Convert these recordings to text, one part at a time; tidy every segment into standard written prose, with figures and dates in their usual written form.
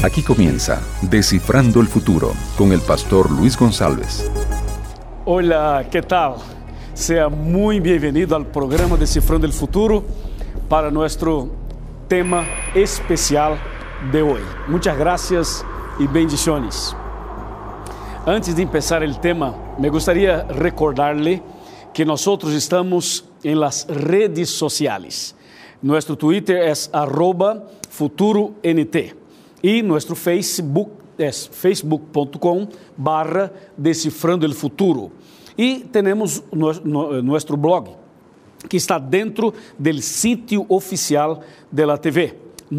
Aquí comienza Descifrando el Futuro con el pastor Luis González. Hola, ¿qué tal? Sea muy bienvenido al programa Descifrando el Futuro para nuestro tema especial de hoy. Muchas gracias y bendiciones. Antes de empezar el tema, me gustaría recordarle que nosotros estamos en las redes sociales. Nuestro Twitter es @futuront y nuestro Facebook es facebook.com/Descifrando el Futuro. Y tenemos nuestro blog, que está dentro del sitio oficial de la TV,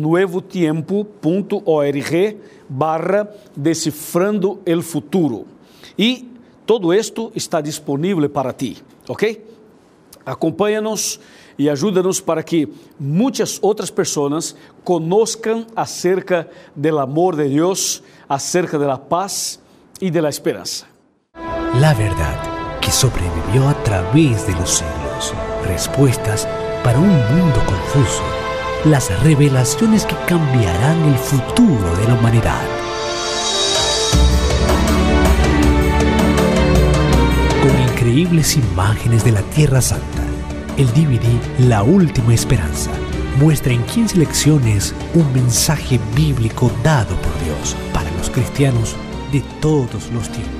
nuevotiempo.org/Descifrando el Futuro. Y todo esto está disponible para ti, ¿ok? Acompáñanos e ajuda-nos para que muitas outras pessoas conozcan acerca do amor de Deus, acerca da paz e da esperança. La verdad que sobrevivió a través de los siglos. Respuestas para un mundo confuso. Las revelaciones que cambiarán el futuro de la humanidad. Con increíbles imágenes de la Tierra Santa, el DVD La Última Esperanza muestra en 15 lecciones un mensaje bíblico dado por Dios para los cristianos de todos los tiempos.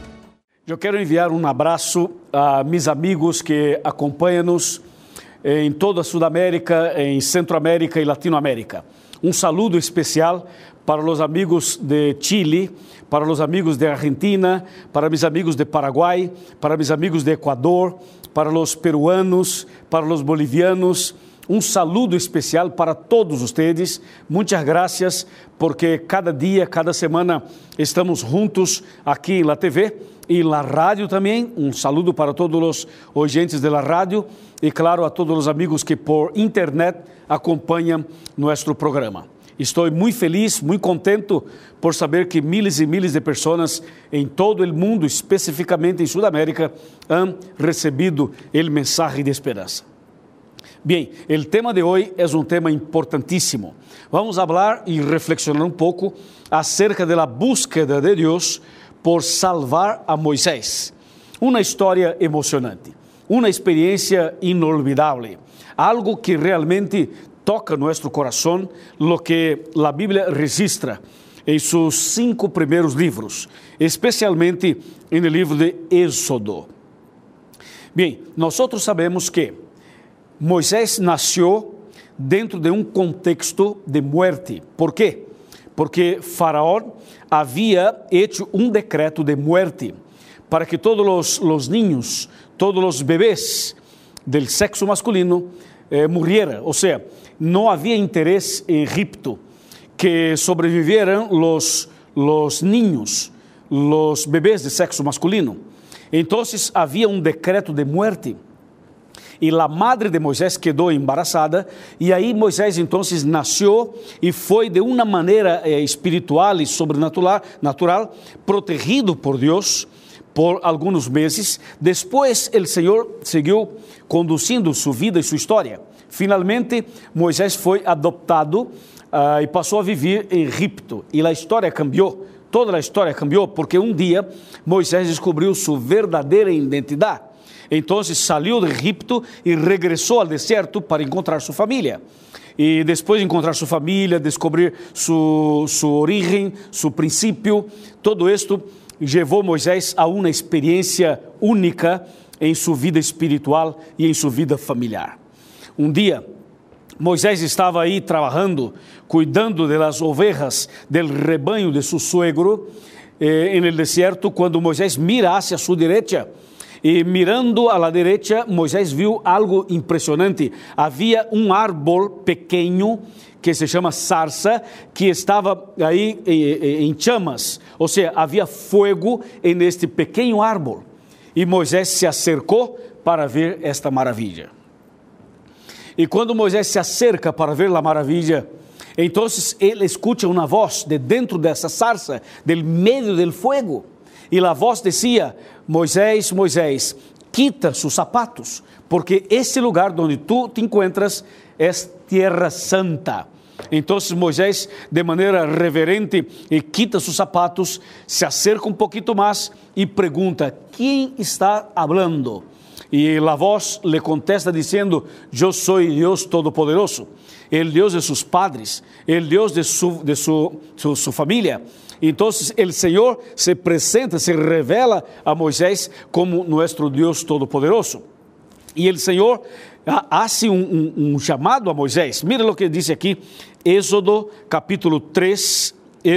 Eu quero enviar um abraço a meus amigos que acompanham-nos em toda a Sudamérica, em Centroamérica e Latinoamérica. Um saludo especial para os amigos de Chile, para os amigos de Argentina, para meus amigos de Paraguai, para meus amigos de Equador, para os peruanos, para os bolivianos. Um saludo especial para todos vocês. Muitas graças, porque cada dia, cada semana estamos juntos aqui na TV e na rádio também. Um saludo para todos os ouvintes da rádio e, claro, a todos os amigos que por internet acompanham nosso programa. Estou muito feliz, muito contente por saber que miles e miles de pessoas em todo o mundo, especificamente em Sudamérica, han recebido o mensagem de esperança. Bem, o tema de hoje é um tema importantíssimo. Vamos falar e reflexionar um pouco acerca da búsqueda de Deus por salvar a Moisés. Uma história emocionante, uma experiência inolvidável, algo que realmente toca nosso coração, lo que a Bíblia registra em seus 5 primeiros livros, especialmente no livro de Éxodo. Bem, nós sabemos que Moisés nasceu dentro de um contexto de muerte. ¿Por quê? Porque Faraó havia hecho um decreto de muerte para que todos os niños, todos os bebês del sexo masculino morrieran. Ou seja, não havia interesse em Egipto que sobrevivieran los niños, los bebês de sexo masculino. Então, havia um decreto de muerte. E a madre de Moisés quedou embarazada, e aí Moisés então nasceu e foi de uma maneira espiritual e sobrenatural, protegido por Deus por alguns meses. Depois o Senhor seguiu conduzindo sua vida e sua história. Finalmente, Moisés foi adoptado e passou a viver em Egipto, e a história cambiou. Toda a história cambiou, porque um dia Moisés descobriu sua verdadeira identidade. Então, saiu de Egipto e regressou ao deserto para encontrar sua família. E depois de encontrar sua família, descobrir sua origem, seu princípio, todo isto levou Moisés a uma experiência única em sua vida espiritual e em sua vida familiar. Um dia, Moisés estava aí trabalhando, cuidando das ovelhas del rebanho de seu suegro en el deserto, quando Moisés mira hacia sua direita. E mirando a la derecha, Moisés viu algo impressionante. Havia um árbol pequeno que se chama sarça, que estava aí em chamas. Ou seja, havia fogo neste pequeno árbol. E Moisés se acercou para ver esta maravilha. E quando Moisés se acerca para ver a maravilha, então ele escuta uma voz de dentro dessa sarça, del meio del fuego. E a voz dizia: Moisés, Moisés, quita sus zapatos, porque esse lugar onde tu te encuentras é Tierra Santa. Então Moisés, de maneira reverente, quita seus sapatos, se acerca um pouquinho mais e pergunta: quem está falando? E a voz lhe contesta dizendo: eu sou Deus Todo-Poderoso, o Deus de seus padres, o Deus de sua família. Então o Senhor se apresenta, se revela a Moisés como nosso Deus Todo-Poderoso. E o Senhor hace um chamado a Moisés. Mira o que diz aqui, Êxodo capítulo 3,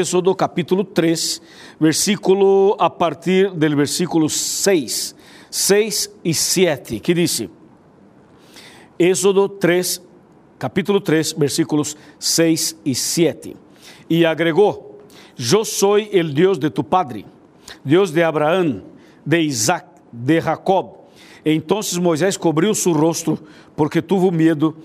versículo, a partir do versículo 6 e 7, que diz, Êxodo 3, capítulo 3, versículos 6 e 7. E agregou: eu sou o Deus de tu padre, Deus de Abraão, de Isaac, de Jacob. Então Moisés cobriu seu rosto, porque tuvo medo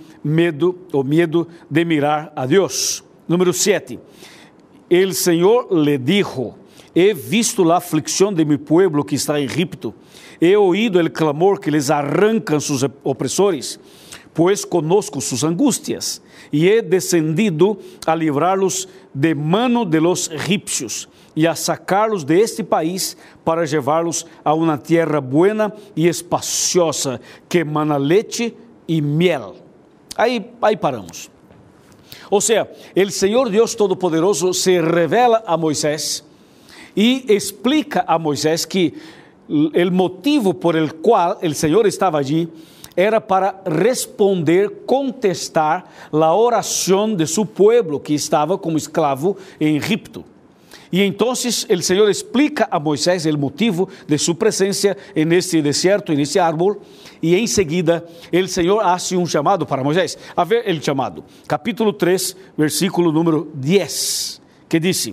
de mirar a Deus. Número 7. El Senhor le dijo: he visto la aflicción de mi pueblo que está en Egipto, he oído el clamor que les arrancan sus opresores, pues conozco sus angustias, y he descendido a librarlos de mano de los egipcios, y a sacarlos de este país para llevarlos a una tierra buena y espaciosa, que emana leche y miel. Aí paramos. Ou seja, o Senhor Deus Todo-Poderoso se revela a Moisés e explica a Moisés que o motivo por el qual o Senhor estava allí era para responder, contestar a oração de su pueblo que estava como esclavo em Egipto. E então o Senhor explica a Moisés o motivo de sua presença neste deserto, nesse árbol, e em seguida o Senhor hace um chamado para Moisés. A ver o chamado, capítulo 3, versículo número 10, que diz: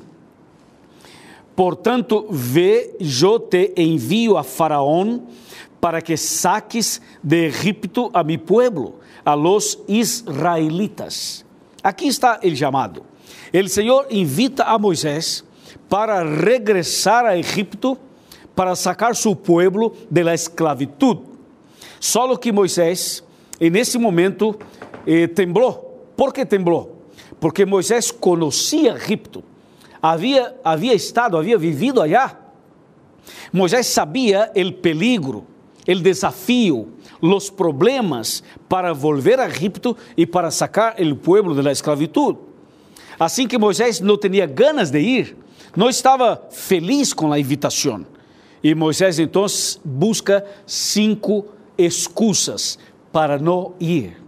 portanto, ve, eu te envio a Faraón para que saques de Egipto a mi pueblo, a los israelitas. Aqui está o chamado. O Senhor invita a Moisés para regressar a Egipto, para sacar su pueblo de la esclavitud. Só que Moisés, nesse momento, temblou. ¿Por que temblou? Porque Moisés conhecia Egipto, havia vivido allá. Moisés sabia o peligro, o desafio, os problemas para volver a Egipto e para sacar o pueblo de la esclavitud. Assim que Moisés não tinha ganas de ir, não estava feliz com a invitação. E Moisés então busca 5 excusas para não ir.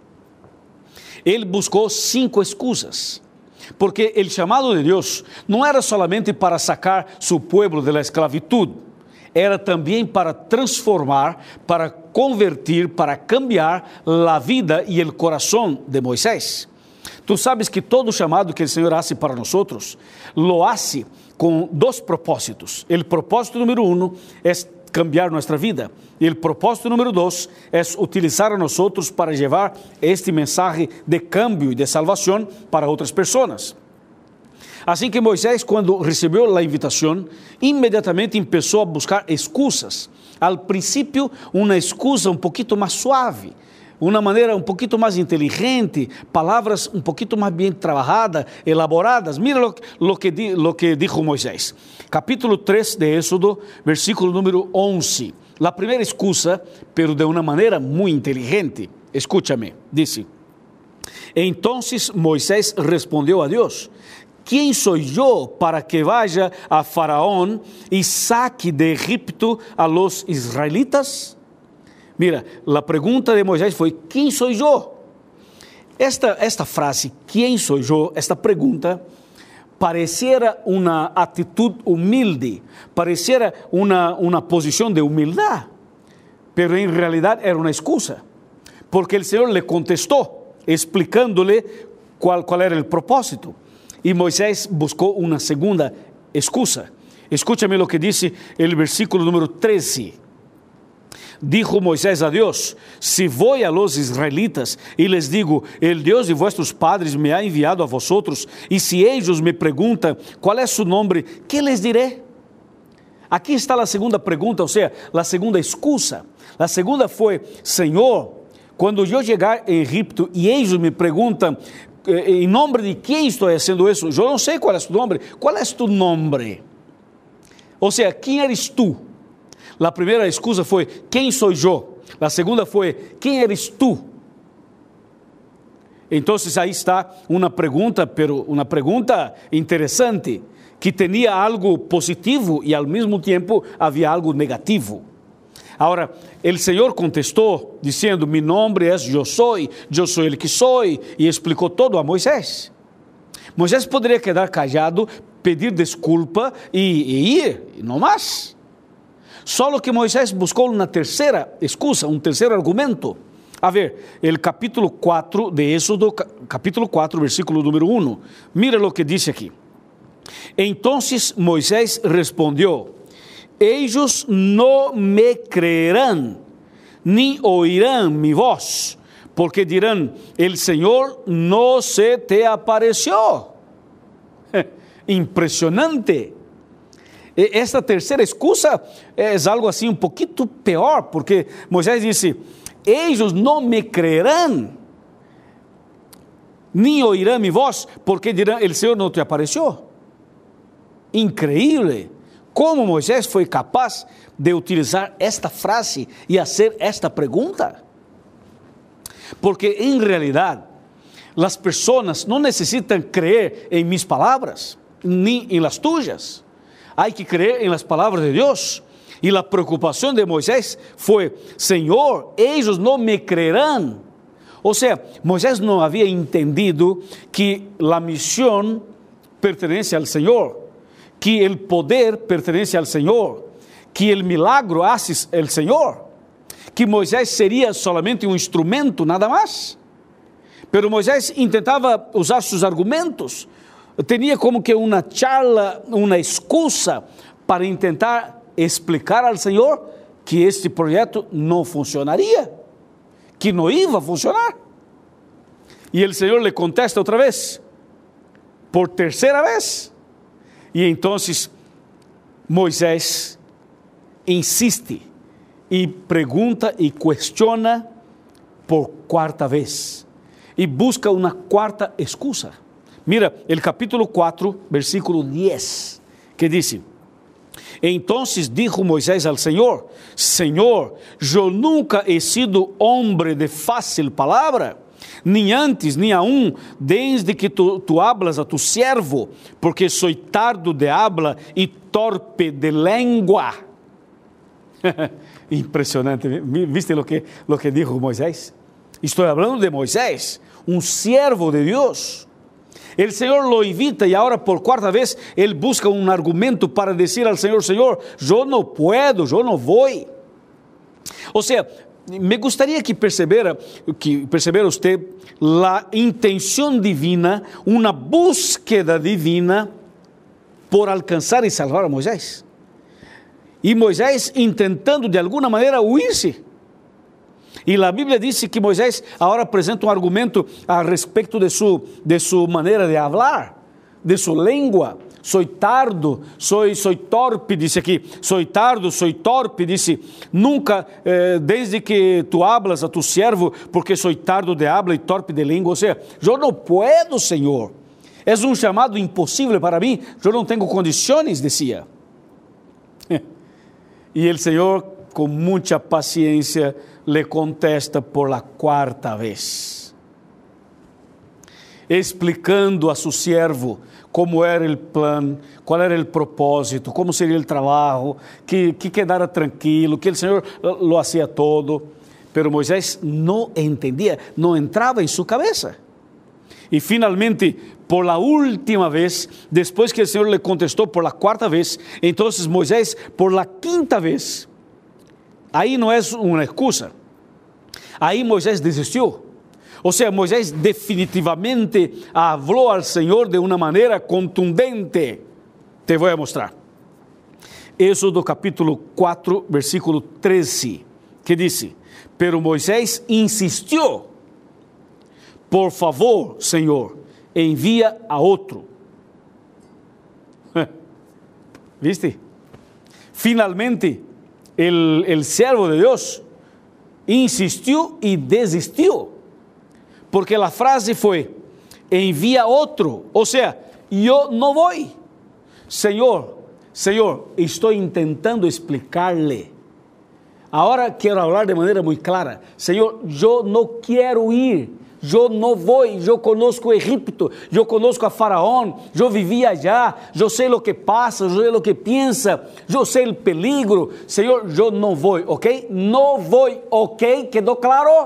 Ele buscou 5 excusas, porque o chamado de Deus não era solamente para sacar seu pueblo da esclavitud, era também para transformar, para convertir, para cambiar a vida e o coração de Moisés. Tu sabes que todo chamado que o Senhor hace para nós, lo hace com 2 propósitos. O propósito número 1 é cambiar nossa vida. E o propósito número 2 é utilizar a nós para levar este mensaje de cambio e de salvação para outras pessoas. Assim que Moisés, quando recebeu a invitação, imediatamente começou a buscar excusas. Al princípio, uma excusa um pouquinho mais suave, uma maneira um pouquinho mais inteligente, palavras um pouquinho mais bem trabalhadas, elaboradas. Mira lo que dijo Moisés. Capítulo 3 de Éxodo, versículo número 11. La primeira excusa, pero de uma maneira muito inteligente. Escúchame, disse: entonces Moisés respondeu a Deus: ¿quién soy yo para que vaya a Faraón y saque de Egipto a los israelitas? Mira, a pergunta de Moisés foi: ¿quién soy yo? Esta frase, ¿quién soy yo? Esta pergunta pareciera uma atitude humilde, pareciera uma posição de humildade, pero em realidade era uma excusa, porque o Senhor le contestou, explicándole qual era o propósito. E Moisés buscou uma segunda excusa. Escúchame lo que dice el versículo número 13. Dijo Moisés a Dios: si voy a los israelitas y les digo, el Dios de vuestros padres me ha enviado a vosotros, y si ellos me preguntan cuál es su nombre, ¿qué les diré? Aqui está a segunda pergunta, ou seja, a segunda excusa. A segunda foi: Senhor, quando eu chegar em Egipto e eles me perguntam ¿en nombre de quién estoy haciendo eso? Yo no sé cuál es tu nombre. ¿Cuál es tu nombre? O sea, ¿quién eres tú? La primera excusa fue, ¿quién soy yo? La segunda fue, ¿quién eres tú? Entonces ahí está una pregunta, pero una pregunta interesante, que tenía algo positivo y al mismo tiempo había algo negativo. Ahora, el Señor contestó diciendo, mi nombre es yo soy el que soy, y explicó todo a Moisés. Moisés podría quedar callado, pedir desculpa y ir, no más. Solo que Moisés buscó una tercera excusa, un tercer argumento. A ver, el capítulo 4 de Éxodo, capítulo 4, versículo número 1. Mira lo que dice aquí. Entonces Moisés respondió, ellos no me creerán, ni oirán mi voz, porque dirán, el Señor no se te apareció. Impresionante. Esta tercera excusa es algo así un poquito peor, porque Moisés dice, ellos no me creerán, ni oirán mi voz, porque dirán, el Señor no te apareció. Increíble. ¿Cómo Moisés fue capaz de utilizar esta frase y hacer esta pregunta? Porque en realidad las personas no necesitan creer en mis palabras, ni en las tuyas. Hay que creer en las palabras de Dios. Y la preocupación de Moisés fue, Señor, ellos no me creerán. O sea, Moisés no había entendido que la misión pertenece al Señor, que el poder pertenece al Señor, que el milagro hace el Señor, que Moisés sería solamente un instrumento, nada más. Pero Moisés intentaba usar sus argumentos, tenía como que una charla, una excusa para intentar explicar al Señor que este proyecto no funcionaría, que no iba a funcionar. Y el Señor le contesta otra vez, por tercera vez. Y entonces Moisés insiste y pregunta y cuestiona por cuarta vez y busca una cuarta excusa. Mira el capítulo 4, versículo 10, que dice, entonces dijo Moisés al Señor, Señor, yo nunca he sido hombre de fácil palabra, ni antes, ni aún desde que tú hablas a tu siervo, porque soy tardo de habla y torpe de lengua. Impresionante, ¿viste lo que dijo Moisés? Estoy hablando de Moisés, un siervo de Dios. El Señor lo invita y ahora por cuarta vez él busca un argumento para decir al Señor, Señor, yo no puedo, yo no voy. O sea, me gustaría que percibiera usted la intención divina, una búsqueda divina por alcanzar y salvar a Moisés. Y Moisés intentando de alguna manera huirse. E a Bíblia diz que Moisés agora apresenta um argumento a respeito de su maneira de falar, de sua língua. Soy tardo, soy torpe, disse aqui. Soy tardo, soy torpe, disse. Nunca, desde que tu hablas a tu servo, porque soy tardo de habla e torpe de língua. Ou seja, eu não puedo, Senhor. É um chamado impossível para mim. Eu não tenho condições, dizia. E o Senhor, com muita paciência, le contesta por la cuarta vez, explicando a su siervo como era o plano, qual era o propósito, como seria o trabalho, que quedara tranquilo, que o Senhor lo hacía todo. Pero Moisés não entendia, não entrava em sua cabeça. E finalmente, por la última vez, depois que o Senhor le contestou por la cuarta vez, então Moisés, por la quinta vez, aí não é uma excusa. Aí Moisés desistiu. Ou seja, Moisés definitivamente falou ao Senhor de uma maneira contundente. Te vou mostrar. Éxodo capítulo 4, versículo 13, que diz: pero Moisés insistiu, por favor, Senhor, envia a outro. ¿Viste? Finalmente, el siervo de Dios insistiu e desistiu, porque a frase foi: envía otro. O sea, yo no voy. Señor, estoy intentando explicarle. Ahora quiero hablar de manera muy clara. Señor, yo no quiero ir. Yo no voy, yo conozco Egipto, yo conozco a Faraón, yo viví allá, yo sé lo que pasa, yo sé lo que piensa, yo sé el peligro. Señor, yo no voy, ¿ok? No voy, ¿ok? ¿Quedó claro?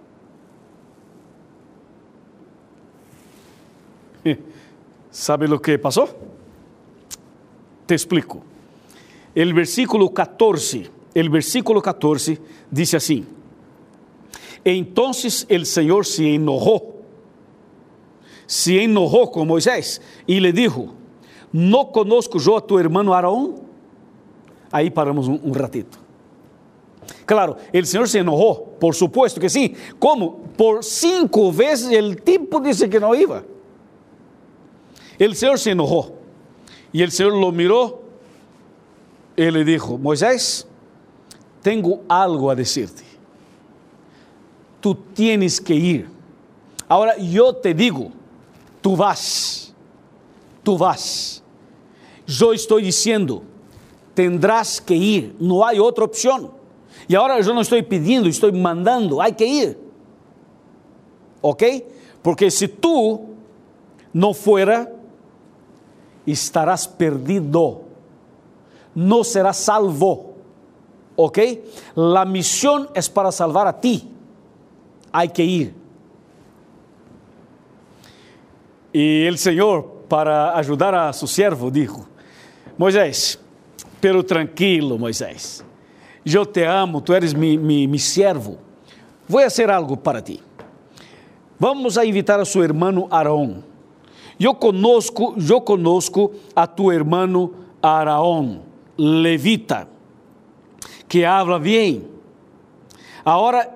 ¿Sabe lo que pasó? Te explico. El versículo 14 dice así: entonces el Señor se enojó con Moisés y le dijo: ¿no conozco yo a tu hermano Aarón? Ahí paramos un ratito. Claro, el Señor se enojó, por supuesto que sí. ¿Cómo? Por 5 veces el tipo dice que no iba. El Señor se enojó y el Señor lo miró y le dijo: Moisés, tengo algo a decirte. Tú tienes que ir. Ahora yo te digo, tú vas. Yo estoy diciendo, tendrás que ir, no hay otra opción. Y ahora yo no estoy pidiendo, estoy mandando, hay que ir. ¿Ok? Porque si tú no fuera, estarás perdido, no serás salvo. ¿Ok? La misión es para salvar a ti. Hay que ir. Y el Señor, para ayudar a su siervo, dijo: Moisés, pero tranquilo, Moisés, yo te amo, tú eres mi siervo, voy a hacer algo para ti. Vamos a invitar a su hermano Aarón. Yo conozco a tu hermano Aarón, levita, que habla bien. Ahora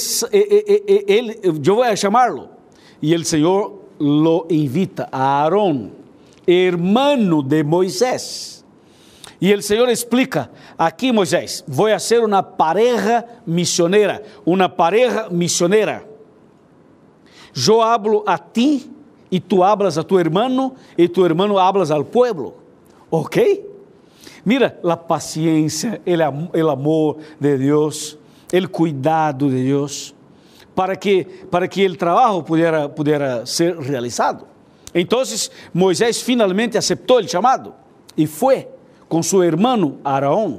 yo voy a llamarlo. Y el Señor lo invita a Aarón, hermano de Moisés. Y el Señor explica: aquí, Moisés, voy a hacer una pareja misionera. Yo hablo a ti y tú hablas a tu hermano y tu hermano hablas al pueblo. ¿Ok? Mira la paciencia, el amor de Dios, el cuidado de Dios, para que el trabajo pudiera ser realizado. Entonces Moisés finalmente aceptó el llamado y fue con su hermano Aarón.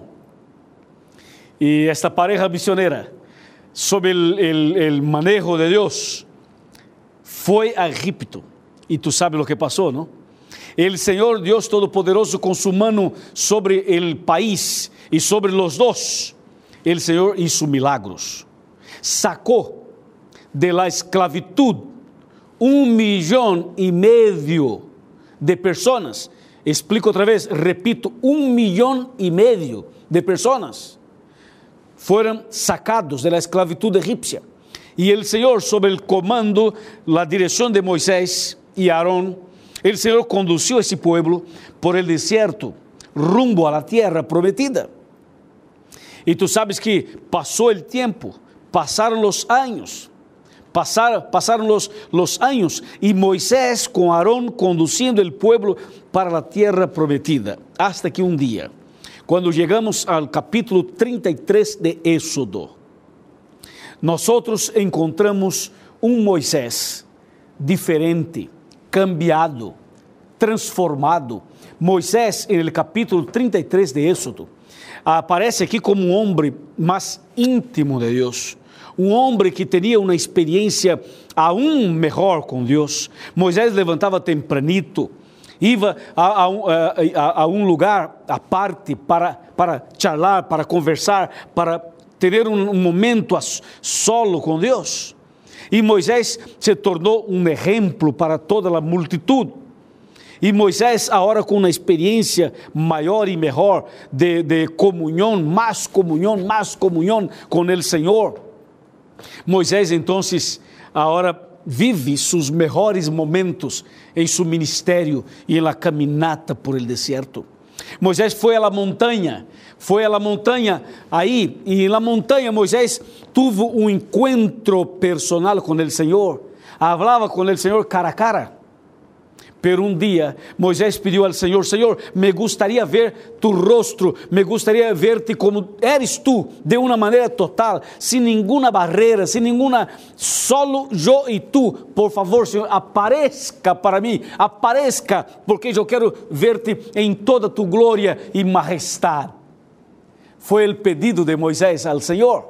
Y esta pareja misionera, sob el manejo de Dios, fue a Egipto. Y tú sabes lo que pasó, ¿no? El Señor Dios Todopoderoso, con su mano sobre el país y sobre los dos, el Señor hizo milagros. Sacó de la esclavitud 1,5 millones de personas. Explico otra vez, repito, 1,5 millones de personas fueron sacados de la esclavitud egipcia. Y el Señor, sob el comando, la dirección de Moisés y Aarón, el Señor condució a ese pueblo por el desierto, rumbo a la tierra prometida. Y tú sabes que pasó el tiempo, pasaron los años, y Moisés con Aarón conduciendo el pueblo para la tierra prometida, hasta que un día, cuando llegamos al capítulo 33 de Éxodo, nosotros encontramos un Moisés diferente, cambiado, transformado. Moisés, en el capítulo 33 de Éxodo, aparece aquí como un hombre más íntimo de Dios, un hombre que tenía una experiencia aún mejor con Dios. Moisés levantaba tempranito, iba a un lugar aparte para charlar, para conversar, para tener un momento solo con Dios. Y Moisés se tornó un ejemplo para toda la multitud. Y Moisés ahora con una experiencia mayor y mejor de comunión, más comunión con el Señor. Moisés entonces ahora vive sus mejores momentos en su ministerio y en la caminata por el desierto. Moisés fue a la montaña ahí, y en la montaña Moisés tuvo un encuentro personal con el Señor, hablaba con el Señor cara a cara. Pero um dia Moisés pediu ao Senhor: Senhor, me gostaria ver tu rostro, me gostaria ver-te como eres tu, de uma maneira total, sem nenhuma barreira, sem nenhuma, solo eu e tu. Por favor, Senhor, apareça para mim, apareça, porque eu quero ver-te em toda tu glória e majestade. Foi o pedido de Moisés ao Senhor.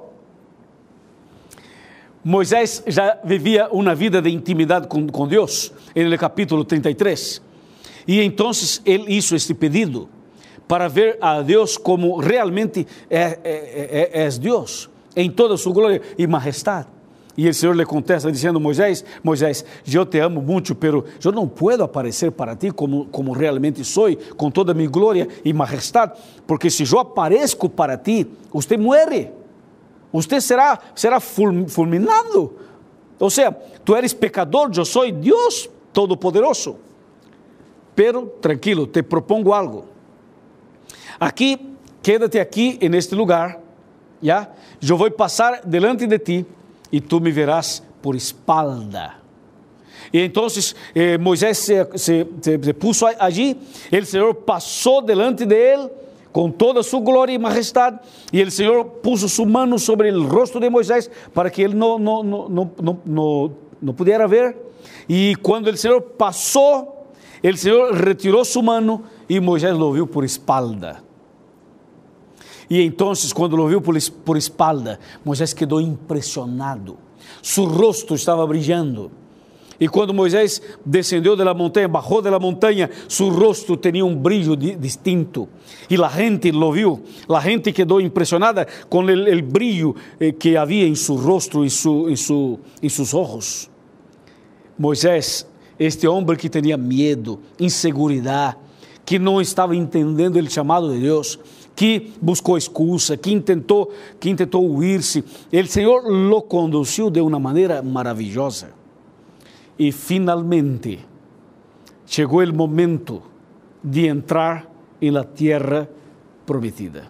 Moisés já vivia uma vida de intimidade com Deus, no capítulo 33. E então ele hizo este pedido para ver a Deus como realmente é Deus, em toda sua glória e majestade. E o Senhor lhe contesta dizendo: Moisés, eu te amo muito, pero eu não puedo aparecer para ti como realmente sou, com toda minha glória e majestade, porque se eu apareço para ti, você muere. Você será fulminado. Ou seja, tu eres pecador, eu sou Deus Todo-Poderoso. Pero, tranquilo, te propongo algo. Aqui, quédate aqui, neste lugar, já? Eu vou passar delante de ti, e tu me verás por espalda. E então, Moisés se puso allí, o Senhor passou delante de ele, com toda sua glória e majestade, e o Senhor puso sua mão sobre o rosto de Moisés, para que ele não pudesse ver, e quando o Senhor passou, o Senhor retirou sua mão, e Moisés lo viu por espalda. E então, quando lo viu por espalda, Moisés quedou impressionado, seu rosto estava brilhando. E quando Moisés descendeu da montanha, bajou da montanha, seu rosto tinha um brilho distinto. E a gente lo viu, a gente quedou impressionada com o brilho que havia em seu rosto e seus olhos. Moisés, este homem que tinha medo, inseguridade, que não estava entendendo o chamado de Deus, que buscou excusa, que tentou huir-se, o Senhor lo conduziu de uma maneira maravilhosa. E finalmente chegou o momento de entrar na terra prometida.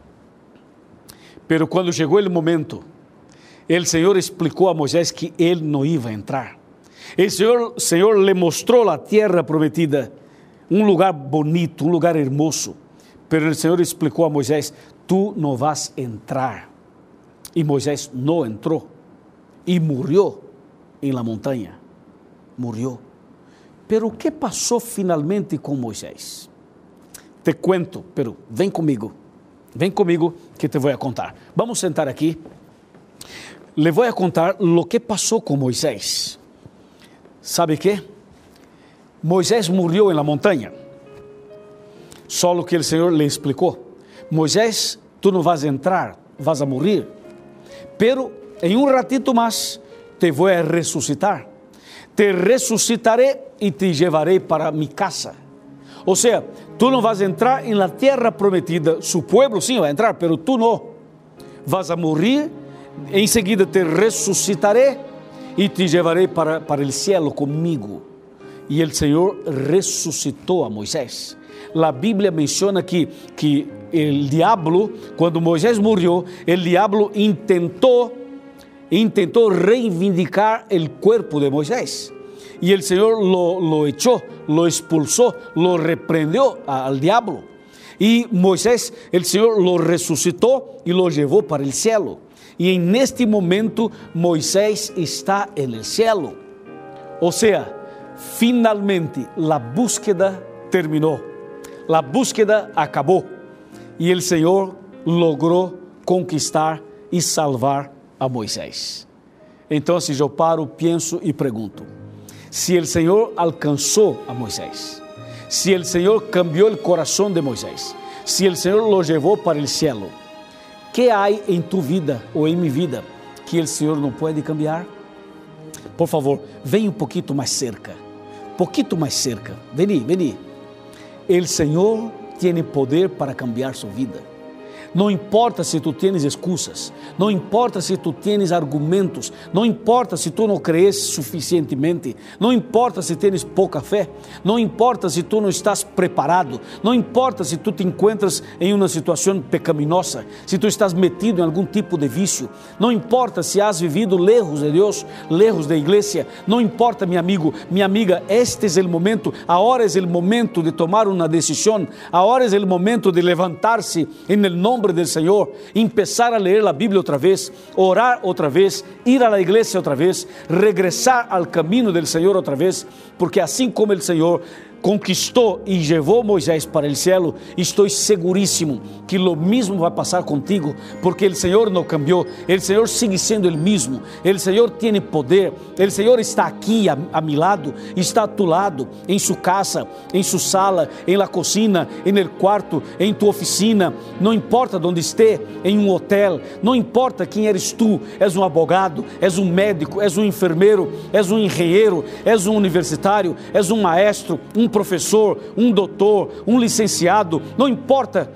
Pero quando chegou o momento, o Senhor explicou a Moisés que ele não ia entrar. O Senhor lhe mostrou a terra prometida, um lugar bonito, um lugar hermoso. Pero o Senhor explicou a Moisés: tu não vas entrar. E Moisés não entrou e morreu em la montanha. Morreu. Pero o que passou finalmente com Moisés? Te cuento, pero vem comigo que te vou contar. Vamos sentar aqui. Le vou contar lo que passou com Moisés. ¿Sabe qué? Moisés morreu na montanha. Só que o Senhor lhe explicou: Moisés, tu não vas entrar, vas a morrer. Pero em um ratito mais te vou a ressuscitar. Te ressuscitaré e te levarei para mi casa. Ou seja, tu não vas entrar na terra prometida. Su pueblo sim vai entrar, pero tu não. Vas a morrer, em seguida te ressuscitaré e te levarei para o cielo comigo. E o Senhor ressuscitou a Moisés. A Bíblia menciona que o diabo, quando Moisés morreu, o diabo intentou reivindicar o corpo de Moisés. E o Senhor lo echou, lo expulsou, lo repreendeu ao diabo. E Moisés, o Senhor lo ressuscitou e lo levou para o cielo. E neste momento Moisés está no cielo. Ou seja, finalmente a búsqueda terminou. A búsqueda acabou. E o Senhor logrou conquistar e salvar a Moisés. Então, eu paro, penso e pergunto: se o Senhor alcançou a Moisés, se o Senhor cambiou o coração de Moisés, se o Senhor lo levou para o cielo, que há em tu vida ou em minha vida que o Senhor não pode cambiar? Por favor, venha um pouquinho mais cerca. Vení. O Senhor tem poder para cambiar sua vida. Não importa se tu tens excusas, não importa se tu tens argumentos, não importa se tu não crees suficientemente, não importa se tens pouca fé, não importa se tu não estás preparado, não importa se tu te encuentras em uma situação pecaminosa, se tu estás metido em algum tipo de vício, não importa se has vivido lejos de Deus, lejos da igreja, não importa, meu amigo, minha amiga, este é o momento, agora é o momento de tomar uma decisão, agora é o momento de levantar-se em nome do Senhor, empezar a ler a Bíblia outra vez, orar outra vez, ir à igreja outra vez, regressar ao caminho do Senhor outra vez, porque assim como o Senhor conquistou e levou Moisés para o céu, estou seguríssimo que o mesmo vai passar contigo, porque o Senhor não cambiou, o Senhor sigue sendo o mesmo, o Senhor tem poder, o Senhor está aqui a mi lado, está a tu lado, em sua casa, em sua sala, em la cocina, em el quarto, em tu oficina, não importa onde esteja, em um hotel, não importa quem eres tu, és um advogado, és um médico, és um enfermeiro, és um engenheiro, és um universitário, és um maestro, um professor, um doutor, um licenciado, não importa,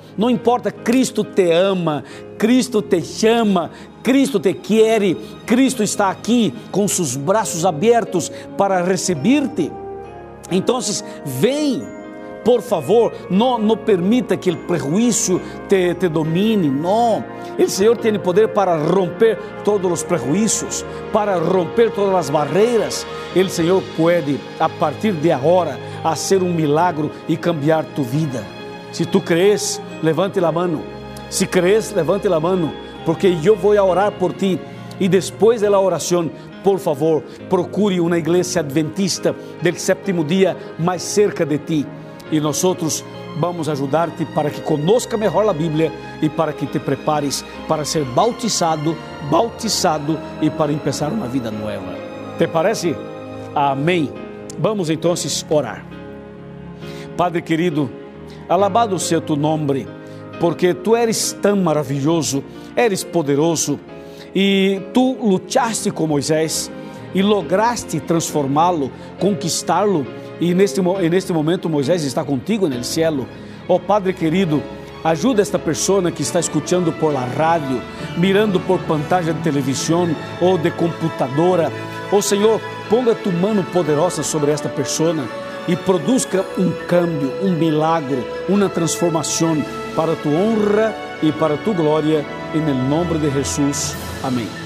Cristo te ama, Cristo te chama, Cristo te quer, Cristo está aqui com seus braços abertos para receber-te. Então, vem, por favor, não permita que o prejuízo te domine, não. O Senhor tem poder para romper todos os prejuízos, para romper todas as barreiras. O Senhor pode, a partir de agora, fazer um milagre e cambiar tu vida. Se tu crees, levante a mão. Se crees, levante a mão, porque eu vou orar por ti. E depois da oração, por favor, procure uma igreja adventista do sétimo dia mais cerca de ti. E nós vamos ajudar-te para que conozca melhor a Bíblia e para que te prepares para ser bautizado e para começar uma vida nova. ¿Te parece? Amém. Vamos então orar. Padre querido, alabado seja tu nome, porque tu eres tão maravilhoso, eres poderoso, e tu lutaste com Moisés e lograste transformá-lo, conquistá-lo, e neste momento Moisés está contigo no céu. Oh Padre querido, ajuda esta pessoa que está escutando por la rádio, mirando por pantalla de televisão ou de computadora. Oh Senhor, ponga tu mano poderosa sobre esta pessoa e produza um cambio, um milagre, uma transformação para tu honra e para tu glória, em nome de Jesus. Amém.